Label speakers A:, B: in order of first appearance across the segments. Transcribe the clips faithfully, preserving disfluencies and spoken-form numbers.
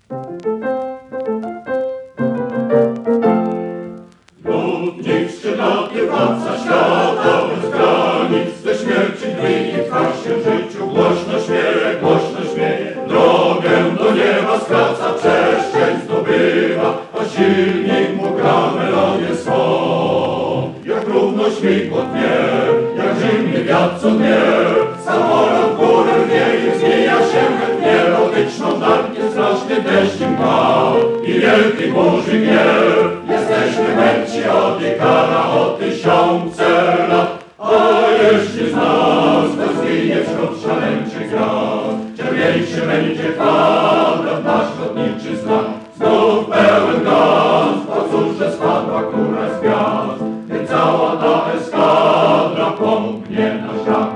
A: Lutnik skrzydlaty, władca świata bez granic, ze śmierci dni twa się w życiu głośno śmieje, głośno śmieje. Drogę do nieba skraca, przestrzeń zdobywa, a silnik mu gra melodię swą. Jak równo śmigło dnie, jak zimny wiatr co dnie, samolot w górę wieje, zmienia się chętnie, erotyczną darnie straszny deszcz i mgła i wielki burzy gniew. Jesteśmy męci od i kara o tysiące lat, a jeśli z nas to zginie wśród szaleńczych gwiazd, czerwieńszy będzie kwadrat, nasz lotniczy znak. Znów pełen gaz, a cóż, że spadła która z gwiazd, gdy cała ta eskadra pomknie na świat.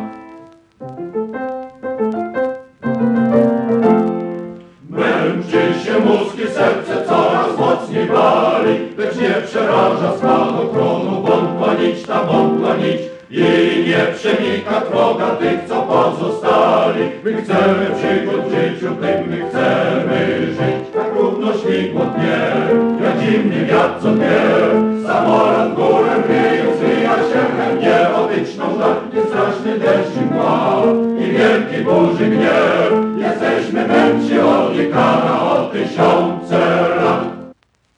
A: Męczy się mózg i serce coraz mocniej wali, lecz nie przeraża spadochronu wątła nić, ta wątła nić i nie przenika droga tych, co pozostali. My chcemy przygód w życiu tym, my chcemy żyć. Tak równo śmigło dnie, jak zimny wiatr co dnie, samolot w górę wieje, zwija się chętnie, erotyczną żarnie, straszny deszcz i mgła i wielki burzy gniew. Jesteśmy męci od i kara o tysiąc